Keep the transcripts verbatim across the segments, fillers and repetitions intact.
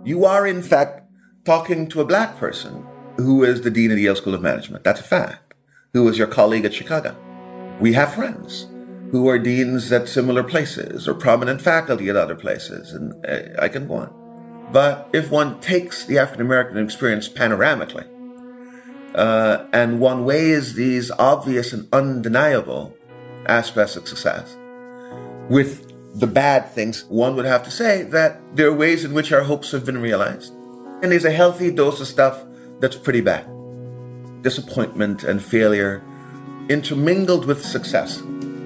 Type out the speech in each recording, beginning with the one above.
You are, in fact, talking to a black person who is the dean of the Yale School of Management. That's a fact. Who is your colleague at Chicago. We have friends who are deans at similar places or prominent faculty at other places, and I can go on. But if one takes the African American experience panoramically, uh, and one weighs these obvious and undeniable aspects of success with the bad things, one would have to say that there are ways in which our hopes have been realized. And there's a healthy dose of stuff that's pretty bad. Disappointment and failure intermingled with success.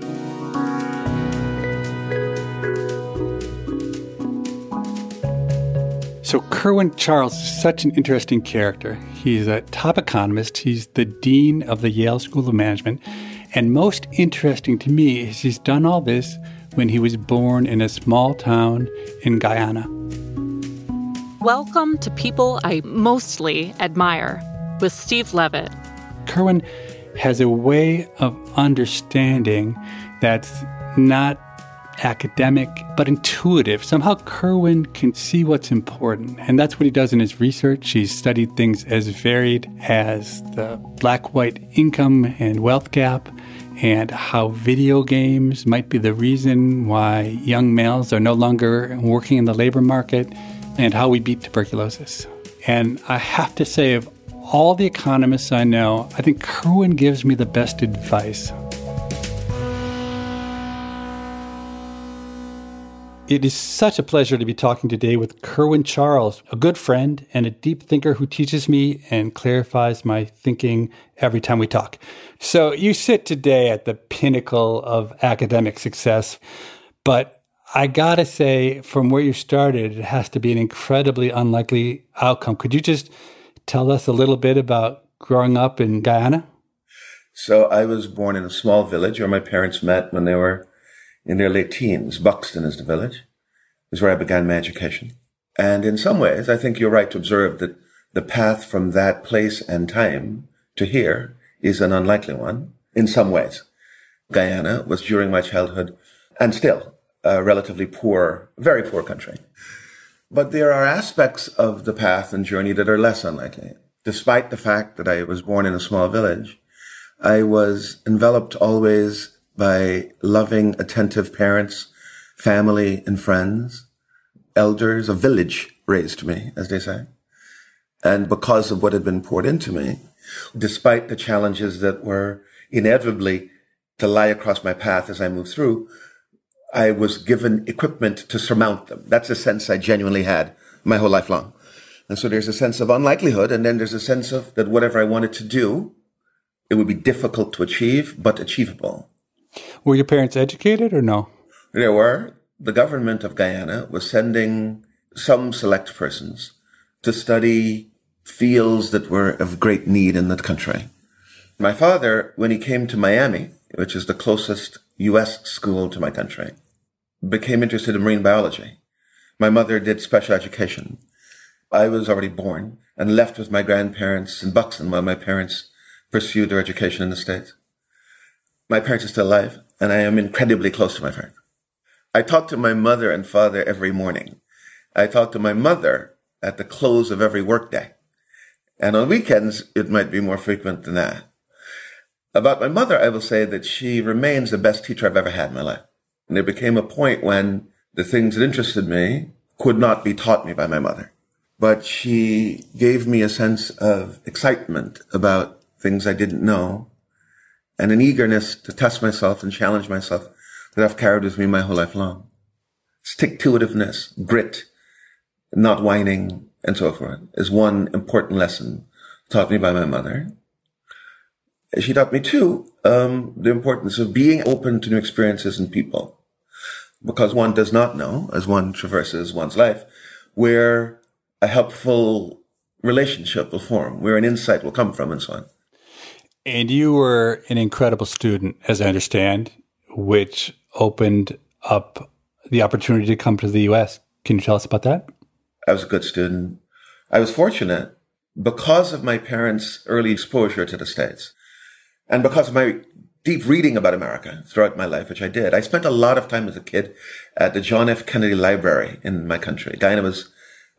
So Kerwin Charles is such an interesting character. He's a top economist. He's the dean of the Yale School of Management. And most interesting to me is he's done all this when he was born in a small town in Guyana. Welcome to People I Mostly Admire with Steve Levitt. Kerwin has a way of understanding that's not academic, but intuitive. Somehow Kerwin can see what's important, and that's what he does in his research. He's studied things as varied as the black-white income and wealth gap, and how video games might be the reason why young males are no longer working in the labor market, and how we beat tuberculosis. And I have to say, of all the economists I know, I think Kerwin gives me the best advice. It is such a pleasure to be talking today with Kerwin Charles, a good friend and a deep thinker who teaches me and clarifies my thinking every time we talk. So you sit today at the pinnacle of academic success, but I gotta say, from where you started, it has to be an incredibly unlikely outcome. Could you just tell us a little bit about growing up in Guyana? So I was born in a small village where my parents met when they were in their late teens. Buxton is the village. Is where I began my education. And in some ways, I think you're right to observe that the path from that place and time to here is an unlikely one in some ways. Guyana was during my childhood and still a relatively poor, very poor country. But there are aspects of the path and journey that are less unlikely. Despite the fact that I was born in a small village, I was enveloped always by loving, attentive parents, family and friends, elders. A village raised me, as they say. And because of what had been poured into me, despite the challenges that were inevitably to lie across my path as I moved through, I was given equipment to surmount them. That's a sense I genuinely had my whole life long. And so there's a sense of unlikelihood, and then there's a sense of that whatever I wanted to do, it would be difficult to achieve, but achievable. Were your parents educated or no? There were. The government of Guyana was sending some select persons to study fields that were of great need in the country. My father, when he came to Miami, which is the closest U S school to my country, became interested in marine biology. My mother did special education. I was already born and left with my grandparents in Buxton while my parents pursued their education in the States. My parents are still alive, and I am incredibly close to my parents. I talk to my mother and father every morning. I talk to my mother at the close of every workday. And on weekends, it might be more frequent than that. About my mother, I will say that she remains the best teacher I've ever had in my life. And there became a point when the things that interested me could not be taught me by my mother. But she gave me a sense of excitement about things I didn't know and an eagerness to test myself and challenge myself that I've carried with me my whole life long. Stick-to-itiveness, grit, not whining, and so forth is one important lesson taught me by my mother. She taught me, too, um, the importance of being open to new experiences and people, because one does not know, as one traverses one's life, where a helpful relationship will form, where an insight will come from, and so on. And you were an incredible student, as I understand, which opened up the opportunity to come to the U S. Can you tell us about that? I was a good student. I was fortunate because of my parents' early exposure to the States and because of my deep reading about America throughout my life, which I did. I spent a lot of time as a kid at the John F. Kennedy Library in my country. Guyana was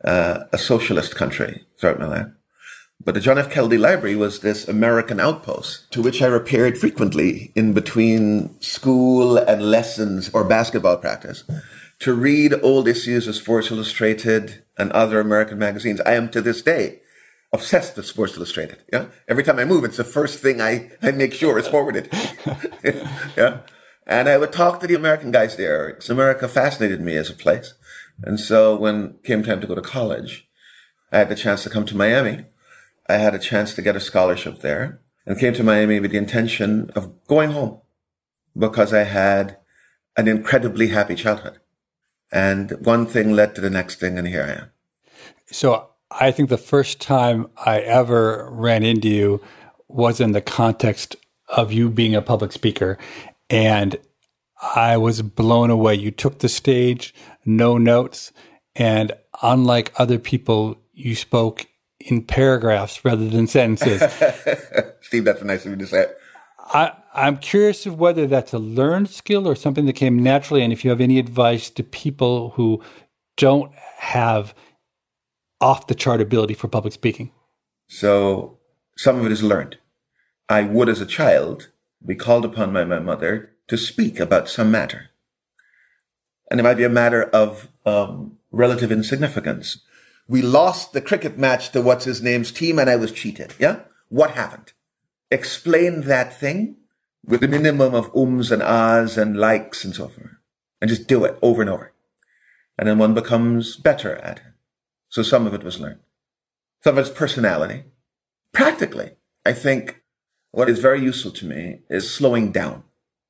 uh, a socialist country throughout my life. But the John F. Kennedy Library was this American outpost to which I repaired frequently in between school and lessons or basketball practice to read old issues of Sports Illustrated and other American magazines. I am to this day obsessed with Sports Illustrated. Yeah, every time I move, it's the first thing I, I make sure is forwarded. Yeah, and I would talk to the American guys there. America fascinated me as a place, and so when it came time to go to college, I had the chance to come to Miami. I had a chance to get a scholarship there, and came to Miami with the intention of going home because I had an incredibly happy childhood, and one thing led to the next thing, and here I am. So I think the first time I ever ran into you was in the context of you being a public speaker. And I was blown away. You took the stage, no notes. And unlike other people, you spoke in paragraphs rather than sentences. Steve, that's nice of you to say. I, I'm curious of whether that's a learned skill or something that came naturally. And if you have any advice to people who don't have off-the-chart ability for public speaking. So some of it is learned. I would, as a child, be called upon by my mother to speak about some matter. And it might be a matter of um, relative insignificance. We lost the cricket match to what's-his-name's team and I was cheated. Yeah? What happened? Explain that thing with a minimum of ums and ahs and likes and so forth. And just do it over and over. And then one becomes better at it. So some of it was learned. Some of it's personality. Practically, I think what is very useful to me is slowing down.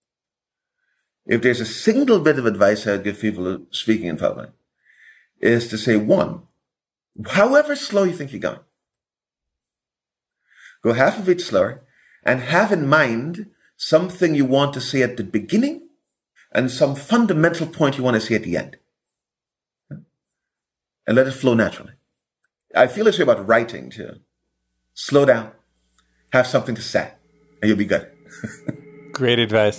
If there's a single bit of advice I would give people speaking in public, is to say, one, however slow you think you're going, go half a beat slower and have in mind something you want to say at the beginning and some fundamental point you want to say at the end. And let it flow naturally. I feel this way about writing too. Slow down, have something to say, and you'll be good. Great advice.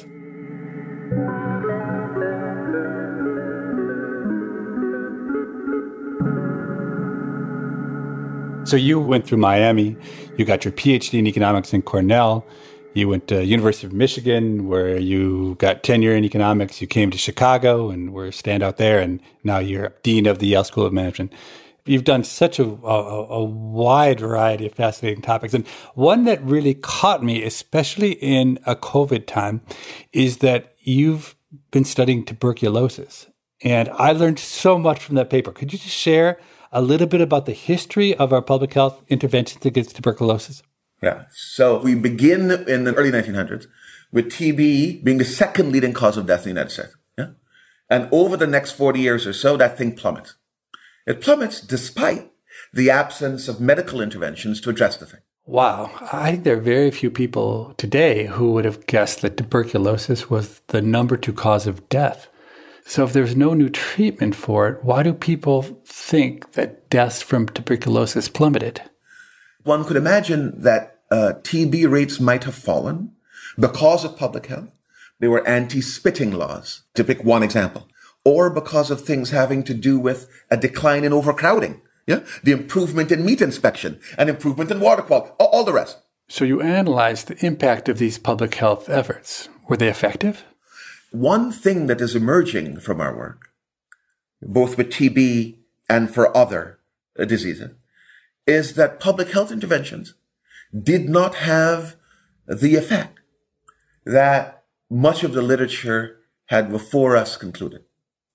So you went through Miami, you got your P H D in economics in Cornell, you went to University of Michigan where you got tenure in economics, you came to Chicago and were a standout there, and now you're dean of the Yale School of Management. You've done such a, a, a wide variety of fascinating topics. And one that really caught me, especially in a COVID time, is that you've been studying tuberculosis. And I learned so much from that paper. Could you just share a little bit about the history of our public health interventions against tuberculosis? Yeah. So we begin in the early nineteen hundreds with T B being the second leading cause of death in the United States. Yeah. And over the next forty years or so, that thing plummets. It plummets despite the absence of medical interventions to address the thing. Wow. I think there are very few people today who would have guessed that tuberculosis was the number two cause of death. So if there's no new treatment for it, why do people think that deaths from tuberculosis plummeted? One could imagine that uh, T B rates might have fallen because of public health. There were anti-spitting laws, to pick one example, or because of things having to do with a decline in overcrowding. Yeah, the improvement in meat inspection, an improvement in water quality, all, all the rest. So you analyzed the impact of these public health efforts. Were they effective? One thing that is emerging from our work, both with T B and for other uh, diseases, is that public health interventions did not have the effect that much of the literature had before us concluded.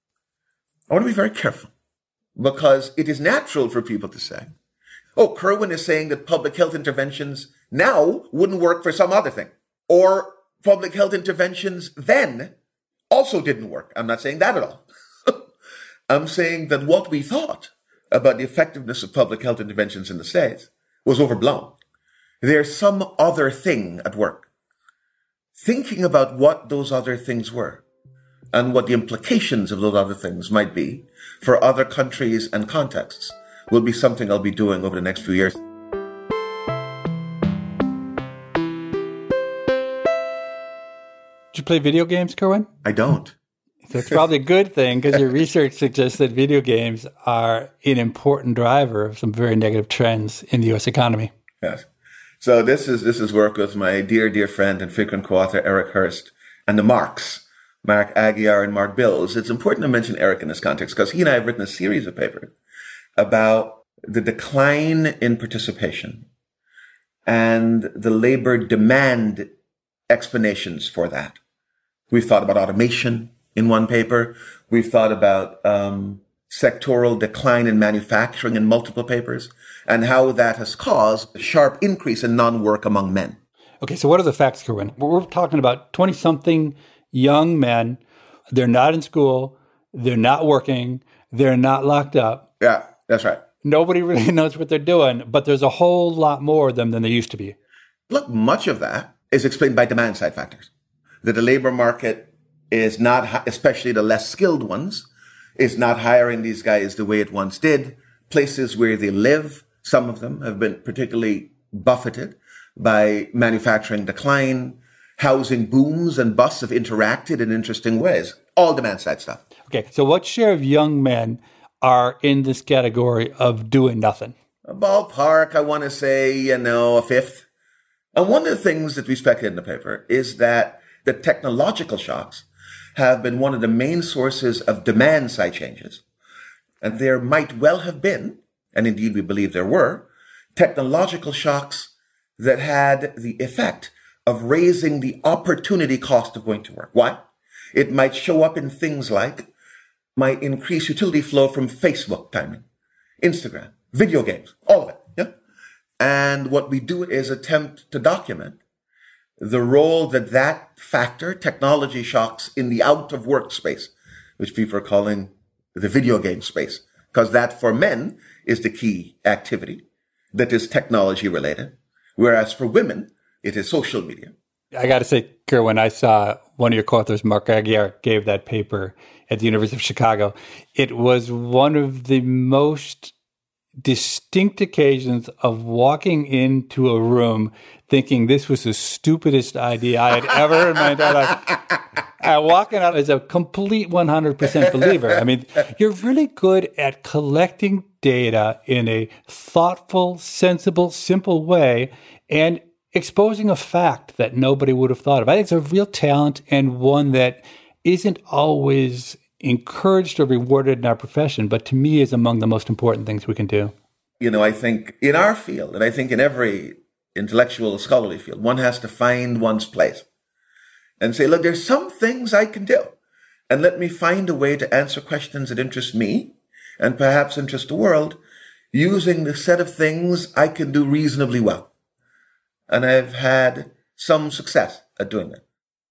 I want to be very careful because it is natural for people to say, oh, Kerwin is saying that public health interventions now wouldn't work for some other thing, or public health interventions then also didn't work. I'm not saying that at all. I'm saying that what we thought about the effectiveness of public health interventions in the States was overblown. There's some other thing at work. Thinking about what those other things were and what the implications of those other things might be for other countries and contexts will be something I'll be doing over the next few years. Do you play video games, Kerwin? I don't. So it's probably a good thing because your research suggests that video games are an important driver of some very negative trends in the U S economy. Yes. So this is this is work with my dear, dear friend and frequent co-author, Eric Hurst, and the Marks, Mark Aguiar and Mark Bills. It's important to mention Eric in this context because he and I have written a series of papers about the decline in participation and the labor demand explanations for that. We've thought about automation in one paper. We've thought about um, sectoral decline in manufacturing in multiple papers, and how that has caused a sharp increase in non-work among men. Okay, so what are the facts, Kerwin? We're talking about twenty-something young men. They're not in school. They're not working. They're not locked up. Yeah, that's right. Nobody really knows what they're doing, but there's a whole lot more of them than there used to be. Look, much of that is explained by demand-side factors. That the labor market is not, especially the less skilled ones, is not hiring these guys the way it once did. Places where they live, some of them have been particularly buffeted by manufacturing decline. Housing booms and busts have interacted in interesting ways. All demand-side stuff. Okay, so what share of young men are in this category of doing nothing? A ballpark, I want to say, you know, a fifth. And one of the things that we speculate in the paper is that the technological shocks have been one of the main sources of demand-side changes. And there might well have been, and indeed we believe there were, technological shocks that had the effect of raising the opportunity cost of going to work. Why? It might show up in things like my increased utility flow from Facebook timing, Instagram, video games, all of it. Yeah. And what we do is attempt to document the role that that factor, technology shocks, in the out of work space, which people are calling the video game space, because that for men is the key activity that is technology related, whereas for women, it is social media. I got to say, Kerwin, I saw one of your co-authors, Mark Aguiar, gave that paper at the University of Chicago. It was one of the most distinct occasions of walking into a room thinking this was the stupidest idea I had ever heard in my entire life. And walking out as a complete one hundred percent believer. I mean, you're really good at collecting data in a thoughtful, sensible, simple way and exposing a fact that nobody would have thought of. I think it's a real talent and one that isn't always encouraged or rewarded in our profession, but to me is among the most important things we can do. You know, I think in our field, and I think in every intellectual scholarly field, one has to find one's place and say, look, there's some things I can do, and let me find a way to answer questions that interest me and perhaps interest the world using the set of things I can do reasonably well. And I've had some success at doing that.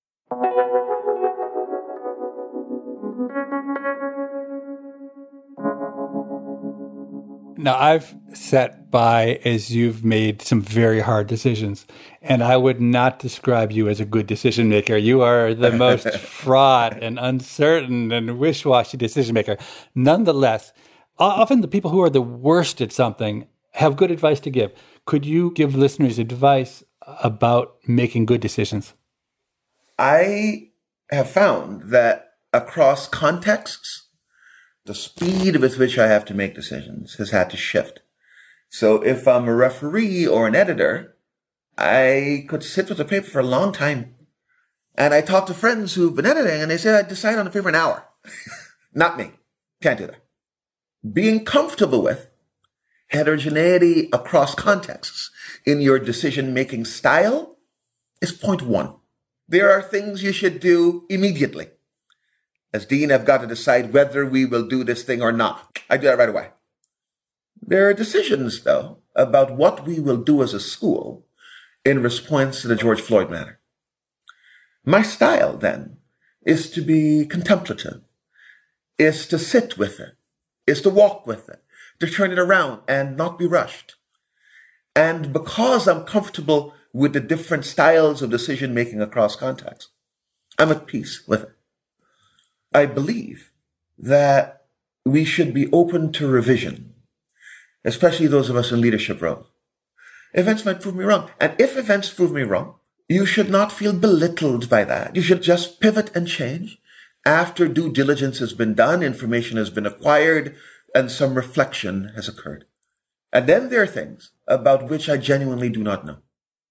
Now, I've sat by as you've made some very hard decisions, and I would not describe you as a good decision maker. You are the most fraught and uncertain and wish-washy decision maker. Nonetheless, often the people who are the worst at something have good advice to give. Could you give listeners advice about making good decisions? I have found that across contexts, the speed with which I have to make decisions has had to shift. So if I'm a referee or an editor, I could sit with a paper for a long time. And I talk to friends who've been editing and they say, I decide on a paper in an hour. Not me. Can't do that. Being comfortable with heterogeneity across contexts in your decision-making style is point one. There are things you should do immediately. As dean, I've got to decide whether we will do this thing or not. I do that right away. There are decisions, though, about what we will do as a school in response to the George Floyd matter. My style, then, is to be contemplative, is to sit with it, is to walk with it, to turn it around and not be rushed. And because I'm comfortable with the different styles of decision-making across contexts, I'm at peace with it. I believe that we should be open to revision, especially those of us in leadership roles. Events might prove me wrong. And if events prove me wrong, you should not feel belittled by that. You should just pivot and change after due diligence has been done, information has been acquired, and some reflection has occurred. And then there are things about which I genuinely do not know.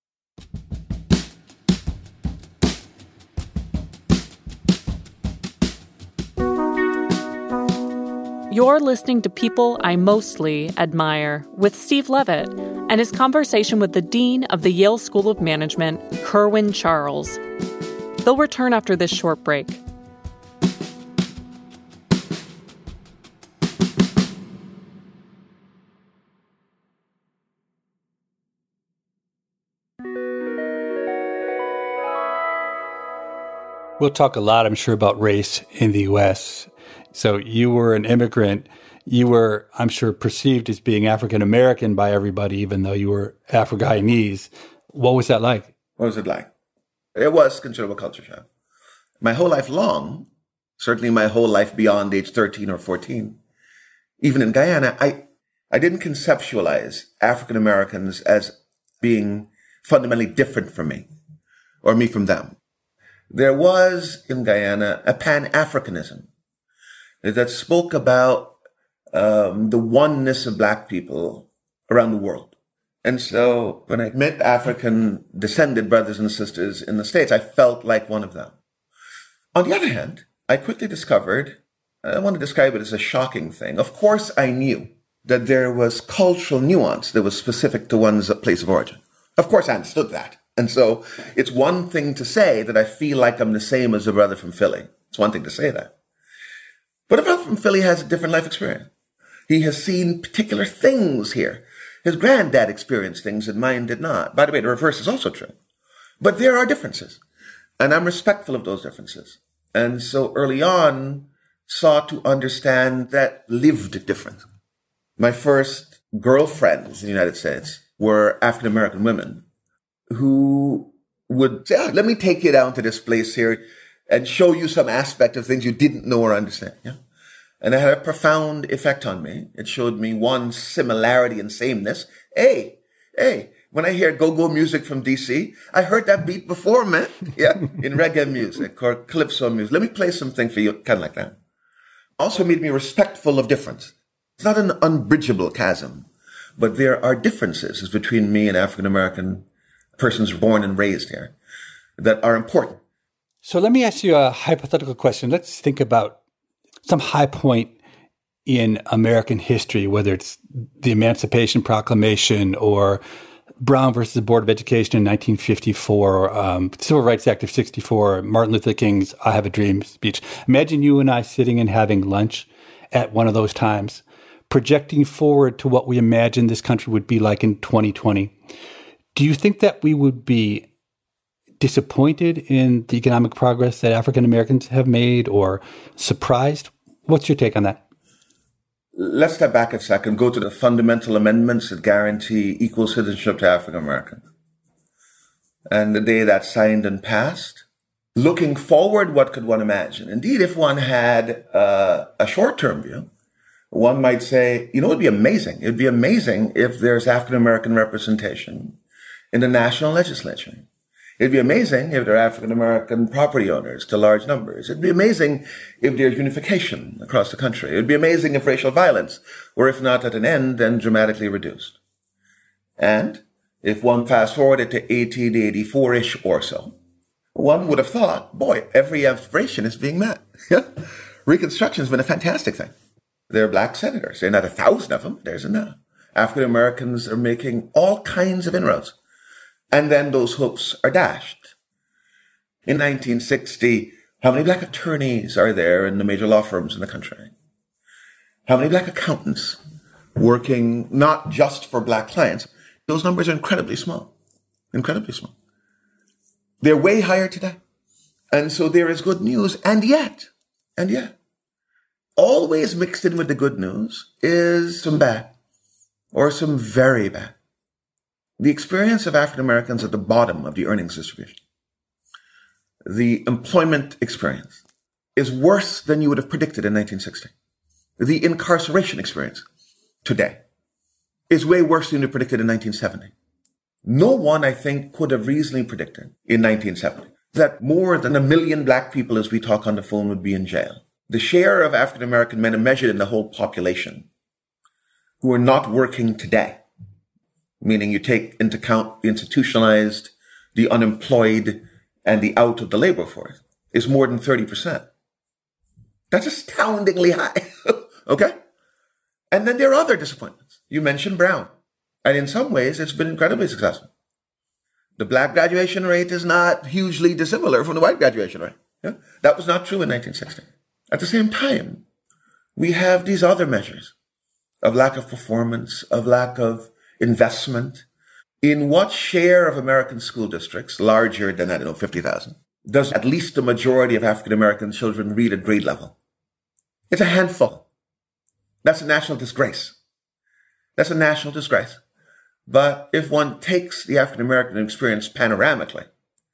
You're listening to People I Mostly Admire with Steve Levitt and his conversation with the Dean of the Yale School of Management, Kerwin Charles. They'll return after this short break. We'll talk a lot, I'm sure, about race in the U S. So you were an immigrant. You were, I'm sure, perceived as being African-American by everybody, even though you were Afro-Guyanese. What was that like? What was it like? It was considerable culture shock. My whole life long, certainly my whole life beyond age thirteen or fourteen, even in Guyana, I, I didn't conceptualize African-Americans as being fundamentally different from me or me from them. There was in Guyana a Pan-Africanism that spoke about um, the oneness of Black people around the world. And so when I met African descended brothers and sisters in the States, I felt like one of them. On the other hand, I quickly discovered, I want to describe it as a shocking thing. Of course, I knew that there was cultural nuance that was specific to one's place of origin. Of course, I understood that. And so it's one thing to say that I feel like I'm the same as a brother from Philly. It's one thing to say that. But a brother from Philly has a different life experience. He has seen particular things here. His granddad experienced things that mine did not. By the way, the reverse is also true. But there are differences. And I'm respectful of those differences. And so early on, sought to understand that lived difference. My first girlfriends in the United States were African-American women who would say, oh, let me take you down to this place here and show you some aspect of things you didn't know or understand. Yeah? And it had a profound effect on me. It showed me one similarity and sameness. Hey, hey, when I hear go-go music from D C, I heard that beat before, man. Yeah, in reggae music or calypso music. Let me play something for you, kind of like that. Also made me respectful of difference. It's not an unbridgeable chasm, but there are differences between me and African-American persons born and raised here that are important. So let me ask you a hypothetical question. Let's think about some high point in American history, whether it's the Emancipation Proclamation or Brown versus the Board of Education in nineteen fifty-four, um, Civil Rights Act of sixty-four, Martin Luther King's I Have a Dream speech. Imagine you and I sitting and having lunch at one of those times, projecting forward to what we imagine this country would be like in twenty twenty. Do you think that we would be disappointed in the economic progress that African Americans have made or surprised? What's your take on that? Let's step back a second, go to the fundamental amendments that guarantee equal citizenship to African Americans. And the day that's signed and passed, looking forward, what could one imagine? Indeed, if one had uh, a short-term view, one might say, you know, it'd be amazing. It'd be amazing if there's African American representation in the national legislature. It'd be amazing if there are African-American property owners to large numbers. It'd be amazing if there's unification across the country. It'd be amazing if racial violence were, if not at an end, then dramatically reduced. And if one fast-forwarded to eighteen eighty-four-ish or so, one would have thought, boy, every aspiration is being met. Reconstruction has been a fantastic thing. There are black senators. There are not a thousand of them. There's enough. African-Americans are making all kinds of inroads. And then those hopes are dashed. In nineteen sixty, how many black attorneys are there in the major law firms in the country? How many black accountants working not just for black clients? Those numbers are incredibly small, incredibly small. They're way higher today. And so there is good news. And yet, and yet, always mixed in with the good news is some bad or some very bad. The experience of African Americans at the bottom of the earnings distribution, the employment experience, is worse than you would have predicted in nineteen sixty. The incarceration experience today is way worse than you predicted in nineteen seventy. No one, I think, could have reasonably predicted in nineteen seventy that more than a million black people as we talk on the phone would be in jail. The share of African-American men measured in the whole population who are not working today, meaning you take into account the institutionalized, the unemployed, and the out of the labor force, is more than thirty percent. That's astoundingly high, okay? And then there are other disappointments. You mentioned Brown, and in some ways it's been incredibly successful. The black graduation rate is not hugely dissimilar from the white graduation rate. Yeah? That was not true in nineteen sixty. At the same time, we have these other measures of lack of performance, of lack of investment. In what share of American school districts, larger than, I don't know, fifty thousand, does at least the majority of African-American children read at grade level? It's a handful. That's a national disgrace. That's a national disgrace. But if one takes the African-American experience panoramically,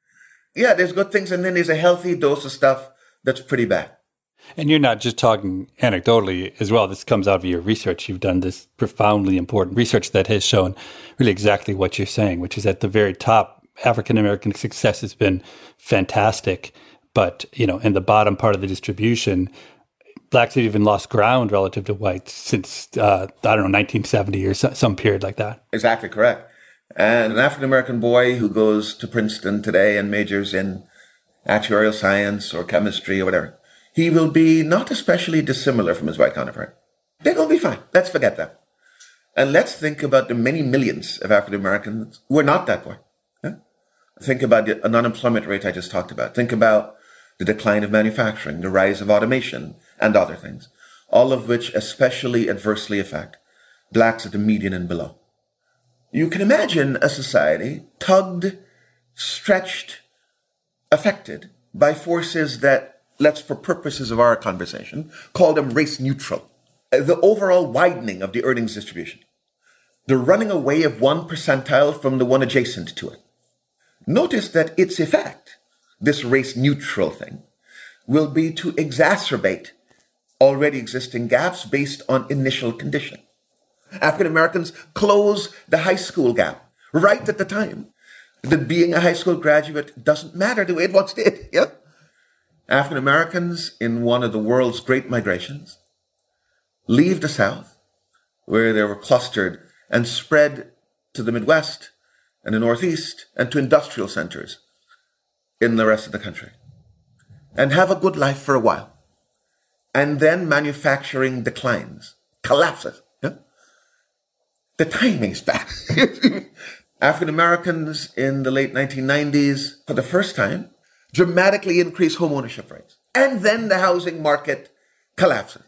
yeah, there's good things, and then there's a healthy dose of stuff that's pretty bad. And you're not just talking anecdotally as well. This comes out of your research. You've done this profoundly important research that has shown really exactly what you're saying, which is at the very top, African-American success has been fantastic. But, you know, in the bottom part of the distribution, blacks have even lost ground relative to whites since, uh, I don't know, nineteen seventy or so, some period like that. Exactly correct. And an African-American boy who goes to Princeton today and majors in actuarial science or chemistry or whatever, he will be not especially dissimilar from his white counterpart. They're going to be fine. Let's forget that. And let's think about the many millions of African-Americans who are not that boy. Yeah? Think about the unemployment rate I just talked about. Think about the decline of manufacturing, the rise of automation, and other things, all of which especially adversely affect blacks at the median and below. You can imagine a society tugged, stretched, affected by forces that, let's, for purposes of our conversation, call them race neutral. The overall widening of the earnings distribution. The running away of one percentile from the one adjacent to it. Notice that its effect, this race neutral thing, will be to exacerbate already existing gaps based on initial condition. African Americans close the high school gap right at the time that being a high school graduate doesn't matter the way it once did. Yeah? African Americans in one of the world's great migrations leave the South, where they were clustered, and spread to the Midwest and the Northeast and to industrial centers in the rest of the country, and have a good life for a while. And then manufacturing declines, collapses. Yeah? The timing's bad. African Americans in the late nineteen nineties, for the first time, dramatically increase home ownership rates. And then the housing market collapses.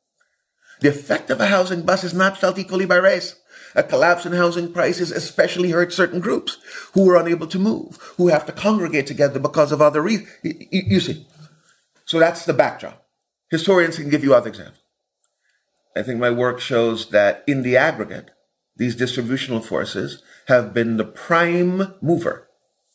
The effect of a housing bust is not felt equally by race. A collapse in housing prices especially hurts certain groups who are unable to move, who have to congregate together because of other reasons. You see. So that's the backdrop. Historians can give you other examples. I think my work shows that in the aggregate, these distributional forces have been the prime mover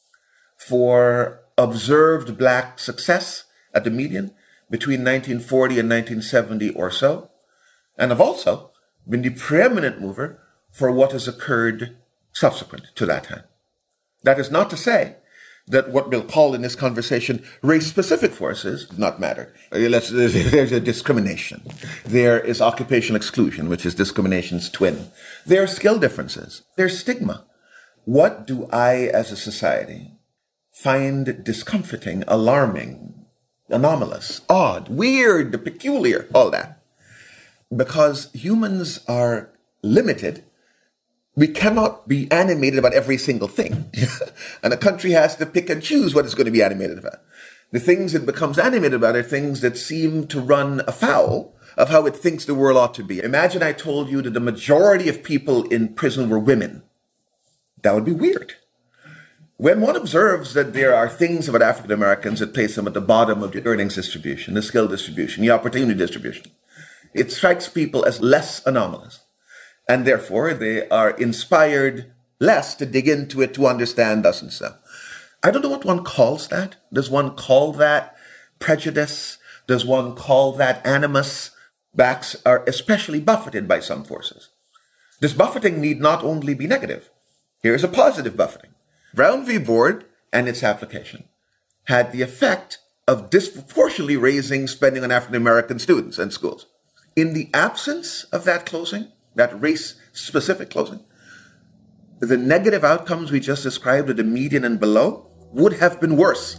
for observed black success at the median between nineteen forty and nineteen seventy or so, and have also been the preeminent mover for what has occurred subsequent to that time. That is not to say that what we'll call in this conversation race-specific forces do not matter. There's a discrimination. There is occupational exclusion, which is discrimination's twin. There are skill differences. There's stigma. What do I, as a society, find discomforting, alarming, anomalous, odd, weird, peculiar, all that? Because humans are limited. We cannot be animated about every single thing. And a country has to pick and choose what it's going to be animated about. The things it becomes animated about are things that seem to run afoul of how it thinks the world ought to be. Imagine I told you that the majority of people in prison were women. That would be weird. When one observes that there are things about African Americans that place them at the bottom of the earnings distribution, the skill distribution, the opportunity distribution, it strikes people as less anomalous. And therefore, they are inspired less to dig into it to understand us and so. I don't know what one calls that. Does one call that prejudice? Does one call that animus? Blacks are especially buffeted by some forces. This buffeting need not only be negative. Here's a positive buffeting. Brown v. Board and its application had the effect of disproportionately raising spending on African American students and schools. In the absence of that closing, that race-specific closing, the negative outcomes we just described at the median and below would have been worse.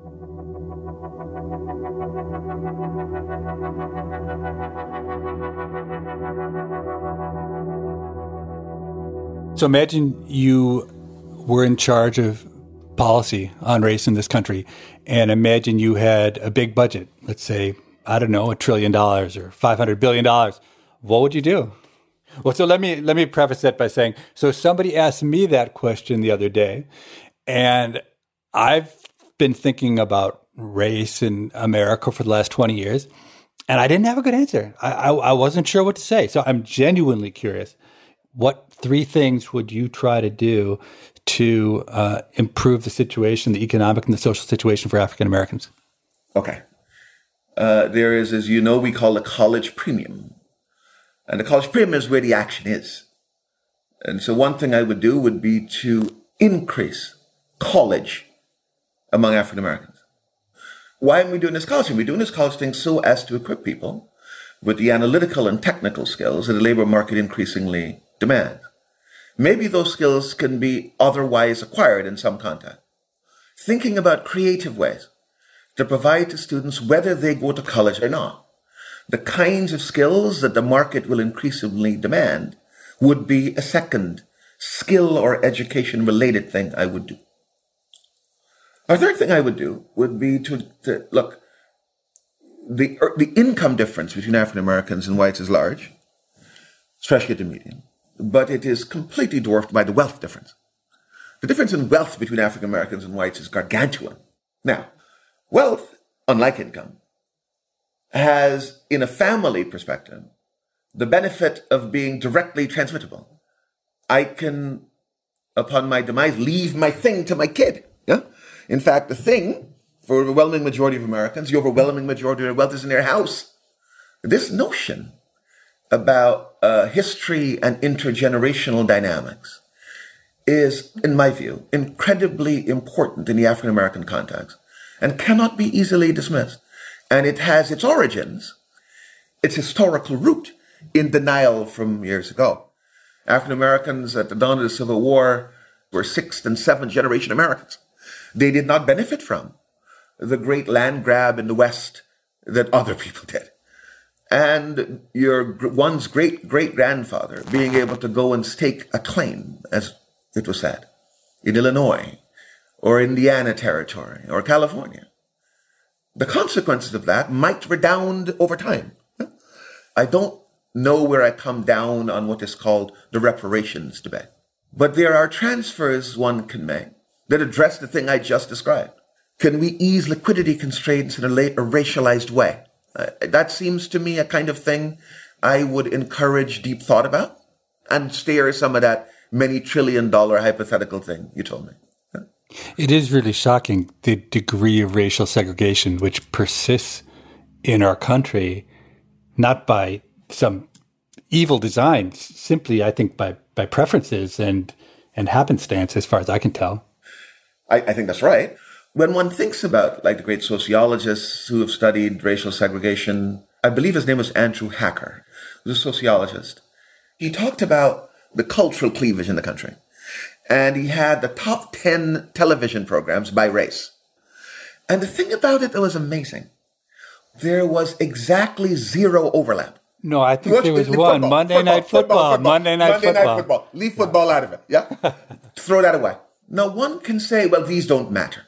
So imagine you were in charge of policy on race in this country, and imagine you had a big budget, let's say, I don't know, a trillion dollars or five hundred billion dollars. What would you do? Well, so let me let me preface that by saying, so somebody asked me that question the other day, and I've been thinking about race in America for the last twenty years, and I didn't have a good answer. I, I, I wasn't sure what to say. So I'm genuinely curious. What three things would you try to do to uh, improve the situation, the economic and the social situation for African Americans? Okay. Uh, there is, as you know, we call a college premium. And the college premium is where the action is. And so one thing I would do would be to increase college among African Americans. Why are we doing this college thing? We're doing this college thing so as to equip people with the analytical and technical skills that the labor market increasingly demands. Maybe those skills can be otherwise acquired in some context. Thinking about creative ways to provide to students, whether they go to college or not, the kinds of skills that the market will increasingly demand would be a second skill or education related thing I would do. A third thing I would do would be to, to look, the, the income difference between African Americans and whites is large, especially at the median, but it is completely dwarfed by the wealth difference. The difference in wealth between African Americans and whites is gargantuan. Now, wealth, unlike income, has, in a family perspective, the benefit of being directly transmittable. I can, upon my demise, leave my thing to my kid. Yeah? In fact, the thing, for the overwhelming majority of Americans, the overwhelming majority of their wealth is in their house. This notion about uh, history and intergenerational dynamics is, in my view, incredibly important in the African American context and cannot be easily dismissed. And it has its origins, its historical root, in denial from years ago. African Americans at the dawn of the Civil War were sixth and seventh generation Americans. They did not benefit from the great land grab in the West that other people did. And your one's great great grandfather being able to go and stake a claim, as it was said, in Illinois or Indiana Territory or California. The consequences of that might redound over time. I don't know where I come down on what is called the reparations debate. But there are transfers one can make that address the thing I just described. Can we ease liquidity constraints in a, la- a racialized way? Uh, that seems to me a kind of thing I would encourage deep thought about and steer some of that many trillion dollar hypothetical thing you told me. It is really shocking, the degree of racial segregation which persists in our country, not by some evil design, simply, I think, by, by preferences and, and happenstance, as far as I can tell. I, I think that's right. When one thinks about, like, the great sociologists who have studied racial segregation, I believe his name was Andrew Hacker, who was a sociologist. He talked about the cultural cleavage in the country. And he had the top ten television programs by race. And the thing about it that was amazing, there was exactly zero overlap. No, I think Watch, there was one. Football, Monday football, Night Football. Football, football Monday Night Monday Football. Night Football. Leave football out of it. Yeah? Throw that away. Now, one can say, well, these don't matter.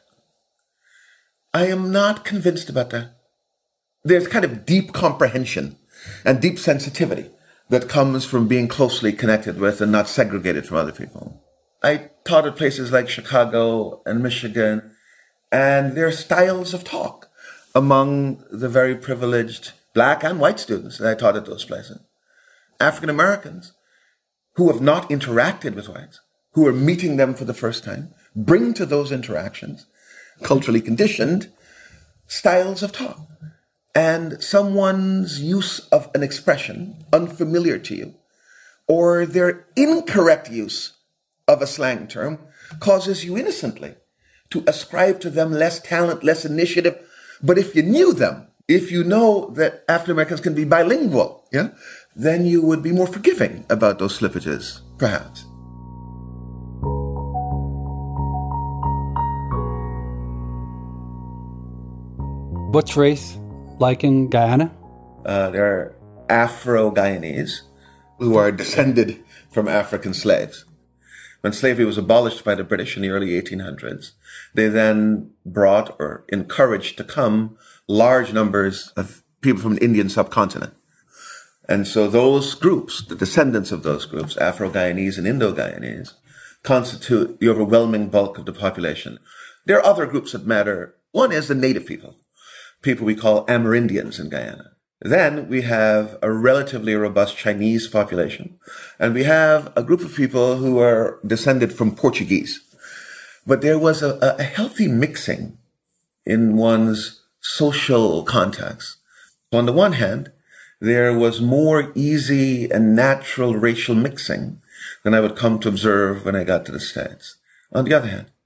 I am not convinced about that. There's kind of deep comprehension and deep sensitivity that comes from being closely connected with and not segregated from other people. I taught at places like Chicago and Michigan, and there are styles of talk among the very privileged black and white students that I taught at those places. African Americans who have not interacted with whites, who are meeting them for the first time, bring to those interactions culturally conditioned styles of talk. And someone's use of an expression unfamiliar to you, or their incorrect use of a slang term, causes you innocently to ascribe to them less talent, less initiative. But if you knew them, if you know that African Americans can be bilingual, yeah, then you would be more forgiving about those slippages, perhaps. What's race like in Guyana? Uh, there are Afro-Guyanese who are descended from African slaves. When slavery was abolished by the British in the early eighteen hundreds, they then brought or encouraged to come large numbers of people from the Indian subcontinent. And so those groups, the descendants of those groups, Afro-Guyanese and Indo-Guyanese, constitute the overwhelming bulk of the population. There are other groups that matter. One is the native people, people we call Amerindians in Guyana. Then we have a relatively robust Chinese population, and we have a group of people who are descended from Portuguese. But there was a, a healthy mixing in one's social context. On the one hand, there was more easy and natural racial mixing than I would come to observe when I got to the States. On the other hand,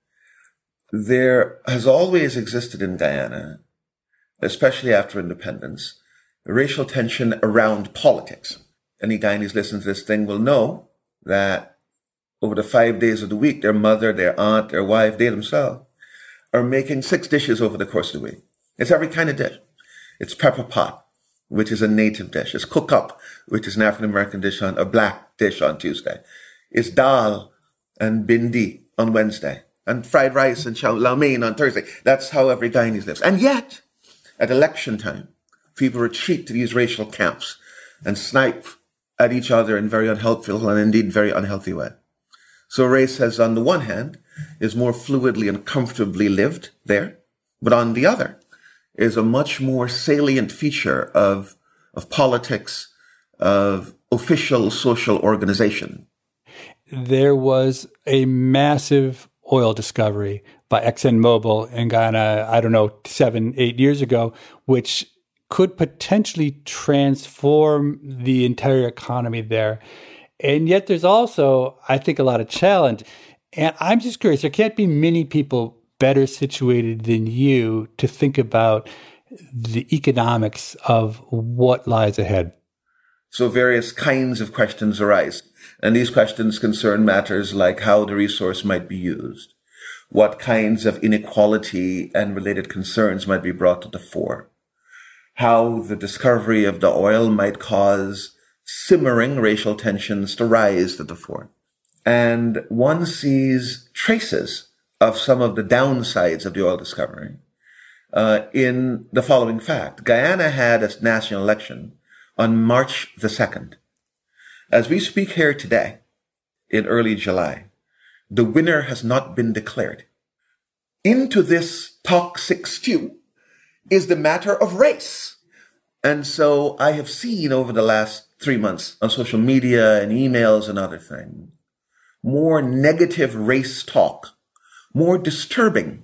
there has always existed in Guyana, especially after independence, racial tension around politics. Any Guyanese listening to this thing will know that over the five days of the week, their mother, their aunt, their wife, they themselves are making six dishes over the course of the week. It's every kind of dish. It's pepper pot, which is a native dish. It's cook up, which is an African-American dish on a black dish on Tuesday. It's dal and bindi on Wednesday, and fried rice and chow mein on Thursday. That's how every Guyanese lives. And yet, at election time, people retreat to these racial camps and snipe at each other in very unhelpful and indeed very unhealthy way. So race has, on the one hand, is more fluidly and comfortably lived there, but on the other, is a much more salient feature of, of politics, of official social organization. There was a massive oil discovery by ExxonMobil in Guyana, I don't know, seven, eight years ago, which could potentially transform the entire economy there. And yet there's also, I think, a lot of challenge. And I'm just curious, there can't be many people better situated than you to think about the economics of what lies ahead. So various kinds of questions arise. And these questions concern matters like how the resource might be used, what kinds of inequality and related concerns might be brought to the fore, how the discovery of the oil might cause simmering racial tensions to rise to the fore. And one sees traces of some of the downsides of the oil discovery uh, in the following fact. Guyana had its national election on March the second. As we speak here today, in early July, the winner has not been declared. Into this toxic stew is the matter of race. And so I have seen over the last three months on social media and emails and other things, more negative race talk, more disturbing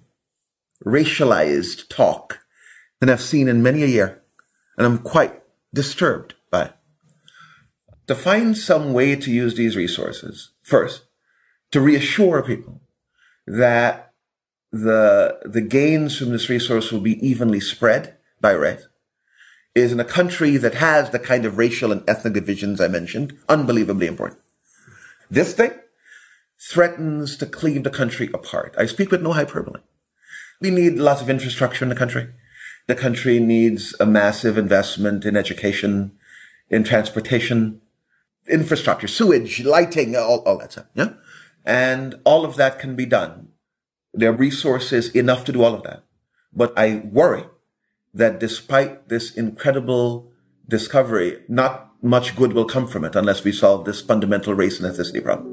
racialized talk than I've seen in many a year. And I'm quite disturbed by it. To find some way to use these resources, first, to reassure people that the, the gains from this resource will be evenly spread by race, is in a country that has the kind of racial and ethnic divisions I mentioned, unbelievably important. This thing threatens to cleave the country apart. I speak with no hyperbole. We need lots of infrastructure in the country. The country needs a massive investment in education, in transportation, infrastructure, sewage, lighting, all, all that stuff. Yeah? And all of that can be done. There are resources enough to do all of that. But I worry that despite this incredible discovery, not much good will come from it unless we solve this fundamental race and ethnicity problem.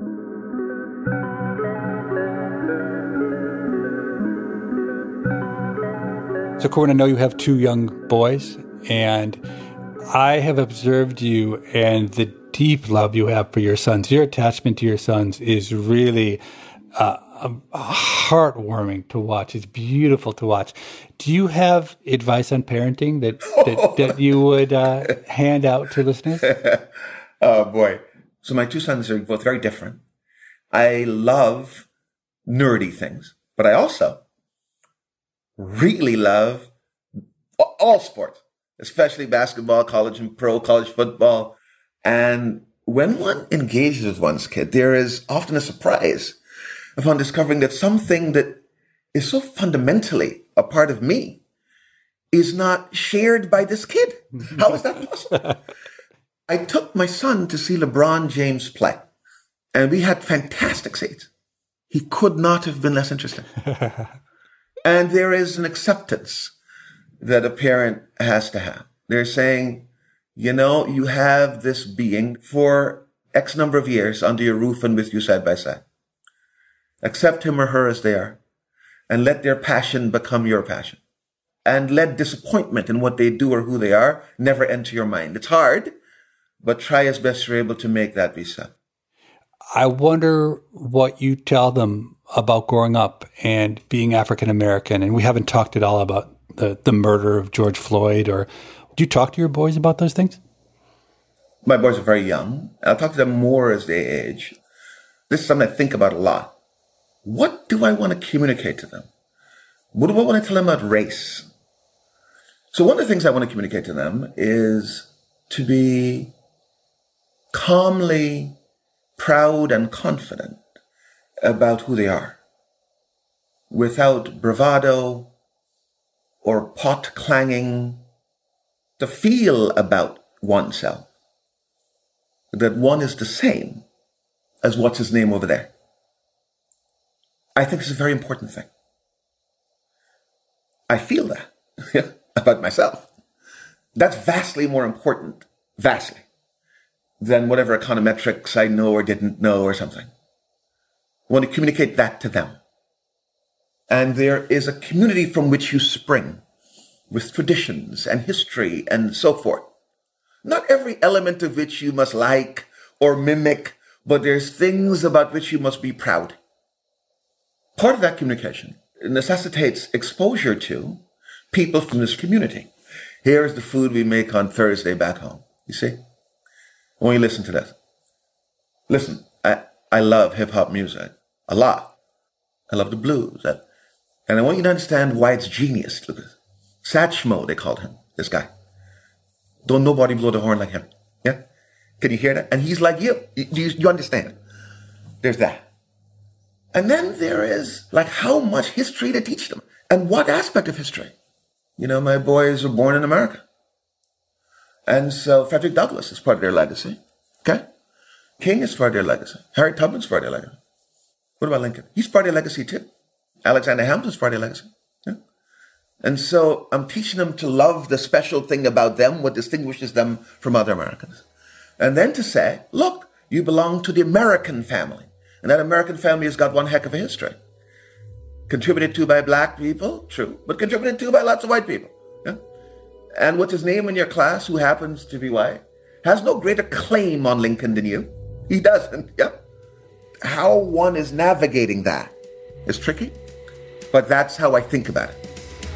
So, Corwin, I know you have two young boys, and I have observed you and the deep love you have for your sons. Your attachment to your sons is really uh, heartwarming to watch. It's beautiful to watch. Do you have advice on parenting that that, that you would uh, hand out to listeners? Oh, boy. So my two sons are both very different. I love nerdy things. But I also really love all sports, especially basketball, college and pro, college football. And when one engages with one's kid, there is often a surprise upon discovering that something that is so fundamentally a part of me is not shared by this kid. How is that possible? I took my son to see LeBron James play, and we had fantastic seats. He could not have been less interesting. And there is an acceptance that a parent has to have. They're saying, you know, you have this being for X number of years under your roof and with you side by side. Accept him or her as they are, and let their passion become your passion. And let disappointment in what they do or who they are never enter your mind. It's hard, but try as best you're able to make that be so. I wonder what you tell them about growing up and being African American. And we haven't talked at all about the, the murder of George Floyd. Or do you talk to your boys about those things? My boys are very young. I'll talk to them more as they age. This is something I think about a lot. What do I want to communicate to them? What do I want to tell them about race? So one of the things I want to communicate to them is to be calmly proud and confident about who they are, without bravado or pot clanging, to feel about oneself that one is the same as what's his name over there. I think it's a very important thing. I feel that about myself. That's vastly more important, vastly, than whatever econometrics I know or didn't know or something. I want to communicate that to them. And there is a community from which you spring, with traditions and history and so forth. Not every element of which you must like or mimic, but there's things about which you must be proud. Part of that communication necessitates exposure to people from this community. Here's the food we make on Thursday back home. You see? I want you to listen to this. Listen, I, I love hip-hop music a lot. I love the blues. I, and I want you to understand why it's genius. Look at this. Satchmo, they called him, this guy. Don't nobody blow the horn like him. Yeah? Can you hear that? And he's like you. You, you, you understand? There's that. And then there is, like, how much history to teach them. And what aspect of history? You know, my boys were born in America. And so Frederick Douglass is part of their legacy. Okay? King is part of their legacy. Harriet Tubman's part of their legacy. What about Lincoln? He's part of their legacy too. Alexander Hamilton's part of their legacy. Yeah? And so I'm teaching them to love the special thing about them, what distinguishes them from other Americans. And then to say, look, you belong to the American family. And that American family has got one heck of a history. Contributed to by black people, true, but contributed to by lots of white people. Yeah? And what's his name in your class, who happens to be white, has no greater claim on Lincoln than you. He doesn't, yeah? How one is navigating that is tricky, but that's how I think about it.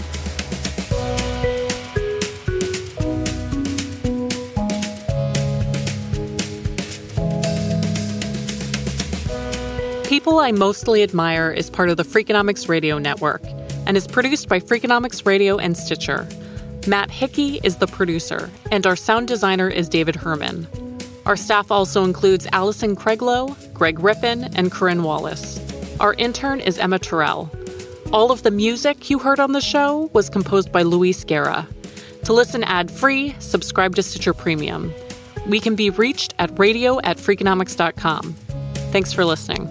People I Mostly Admire is part of the Freakonomics Radio Network and is produced by Freakonomics Radio and Stitcher. Matt Hickey is the producer, and our sound designer is David Herman. Our staff also includes Allison Craiglow, Greg Rippin, and Corinne Wallace. Our intern is Emma Terrell. All of the music you heard on the show was composed by Luis Guerra. To listen ad-free, subscribe to Stitcher Premium. We can be reached at radio at freakonomics dot com. Thanks for listening.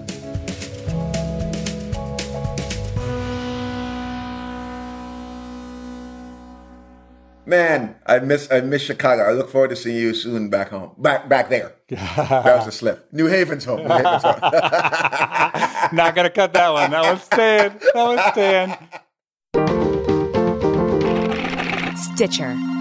Man, I miss I miss Chicago. I look forward to seeing you soon back home. Back back there. That was a slip. New Haven's home. New Haven's home. Not gonna cut that one. That was staying. That was staying. Stitcher.